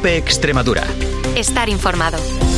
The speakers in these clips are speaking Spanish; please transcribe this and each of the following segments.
COPE Extremadura. Estar informado.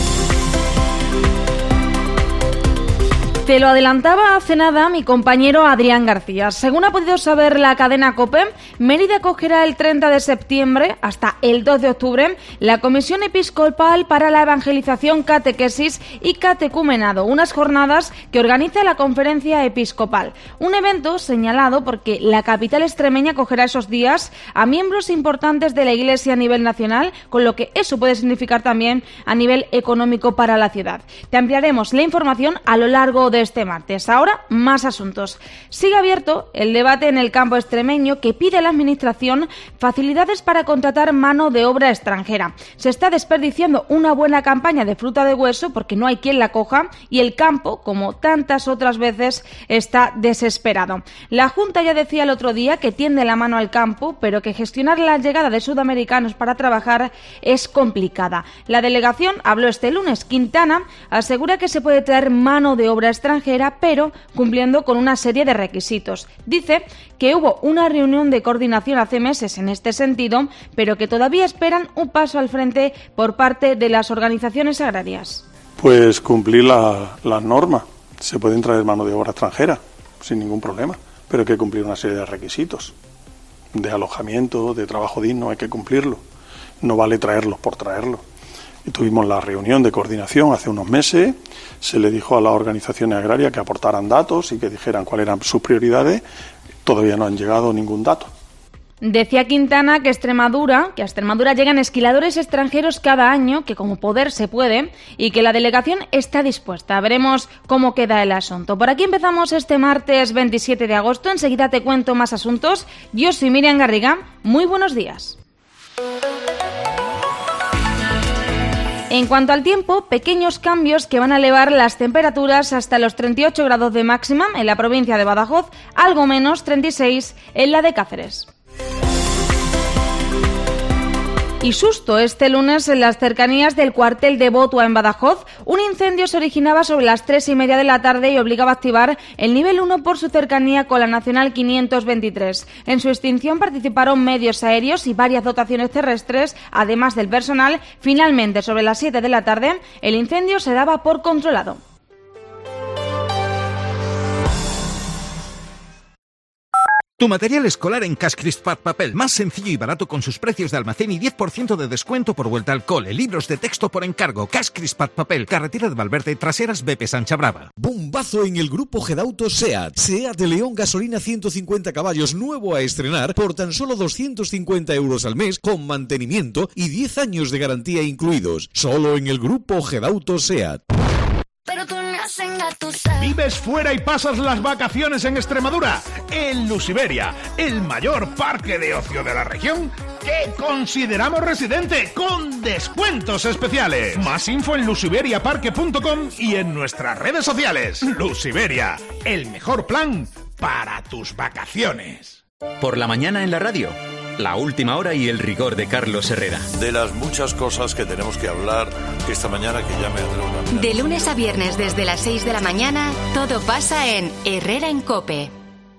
Te lo adelantaba hace nada mi compañero Adrián García. Según ha podido saber la cadena COPE, Mérida acogerá el 30 de septiembre hasta el 2 de octubre la Comisión Episcopal para la Evangelización, Catequesis y Catecumenado, unas jornadas que organiza la Conferencia Episcopal. Un evento señalado porque la capital extremeña acogerá esos días a miembros importantes de la Iglesia a nivel nacional, con lo que eso puede significar también a nivel económico para la ciudad. Te ampliaremos la información a lo largo de este martes. Ahora, más asuntos. Sigue abierto el debate en el campo extremeño que pide a la Administración facilidades para contratar mano de obra extranjera. Se está desperdiciando una buena campaña de fruta de hueso porque no hay quien la coja y el campo, como tantas otras veces, está desesperado. La Junta ya decía el otro día que tiende la mano al campo, pero que gestionar la llegada de sudamericanos para trabajar es complicada. La delegación habló este lunes. Quintana asegura que se puede traer mano de obra extranjera, pero cumpliendo con una serie de requisitos. Dice que hubo una reunión de coordinación hace meses en este sentido, pero que todavía esperan un paso al frente por parte de las organizaciones agrarias. Pues cumplir las normas. Se pueden traer mano de obra extranjera sin ningún problema, pero hay que cumplir una serie de requisitos de alojamiento, de trabajo digno, hay que cumplirlo. No vale traerlos por traerlos. Y tuvimos la reunión de coordinación hace unos meses, se le dijo a las organizaciones agrarias que aportaran datos y que dijeran cuáles eran sus prioridades. Todavía no han llegado ningún dato. Decía Quintana que a Extremadura llegan esquiladores extranjeros cada año, que como poder se puede, y que la delegación está dispuesta. Veremos cómo queda el asunto. Por aquí empezamos este martes 27 de agosto. Enseguida te cuento más asuntos. Yo soy Miriam Garriga. Muy buenos días. En cuanto al tiempo, pequeños cambios que van a elevar las temperaturas hasta los 38 grados de máxima en la provincia de Badajoz, algo menos 36 en la de Cáceres. Y susto este lunes en las cercanías del cuartel de Botua en Badajoz. Un incendio se originaba sobre las 3:30 de la tarde y obligaba a activar el nivel 1 por su cercanía con la Nacional 523. En su extinción participaron medios aéreos y varias dotaciones terrestres, además del personal. Finalmente, sobre las 7 de la tarde, el incendio se daba por controlado. Tu material escolar en Cash Crispat Papel, más sencillo y barato con sus precios de almacén y 10% de descuento por vuelta al cole. Libros de texto por encargo. Cash Crispat Papel, carretera de Valverde, Traseras, Bepe, Sancha Brava. Bombazo en el grupo Gedauto SEAT. SEAT de León, gasolina 150 caballos, nuevo a estrenar por tan solo 250 euros al mes, con mantenimiento y 10 años de garantía incluidos. Solo en el grupo Gedauto SEAT. ¿Vives fuera y pasas las vacaciones en Extremadura? En Lusiberia, el mayor parque de ocio de la región que consideramos residente con descuentos especiales. Más info en lusiberiaparque.com y en nuestras redes sociales. Lusiberia, el mejor plan para tus vacaciones. Por la mañana en la radio, la última hora y el rigor de Carlos Herrera. De las muchas cosas que tenemos que hablar esta mañana, que ya me entró una... De lunes a viernes desde las 6 de la mañana, todo pasa en Herrera en COPE.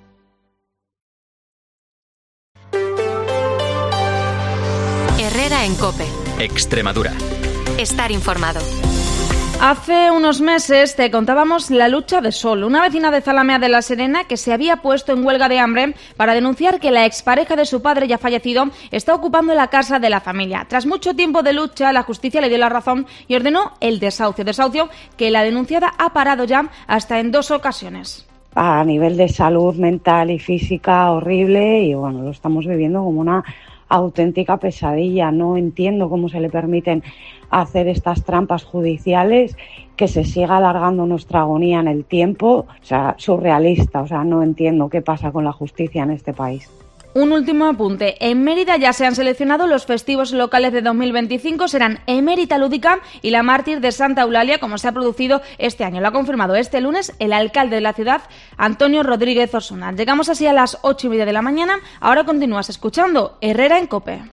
Herrera en COPE. Extremadura. Estar informado. Hace unos meses te contábamos la lucha de Sol, una vecina de Zalamea de la Serena que se había puesto en huelga de hambre para denunciar que la expareja de su padre ya fallecido está ocupando la casa de la familia. Tras mucho tiempo de lucha, la justicia le dio la razón y ordenó el desahucio que la denunciada ha parado ya hasta en 2 ocasiones. A nivel de salud mental y física horrible, y bueno, lo estamos viviendo como una auténtica pesadilla. No entiendo cómo se le permiten hacer estas trampas judiciales, que se siga alargando nuestra agonía en el tiempo. O sea, surrealista. O sea, no entiendo qué pasa con la justicia en este país. Un último apunte. En Mérida ya se han seleccionado los festivos locales de 2025. Serán Emérita Lúdica y la Mártir de Santa Eulalia, como se ha producido este año. Lo ha confirmado este lunes el alcalde de la ciudad, Antonio Rodríguez Osuna. Llegamos así a las 8:30 de la mañana. Ahora continúas escuchando Herrera en COPE.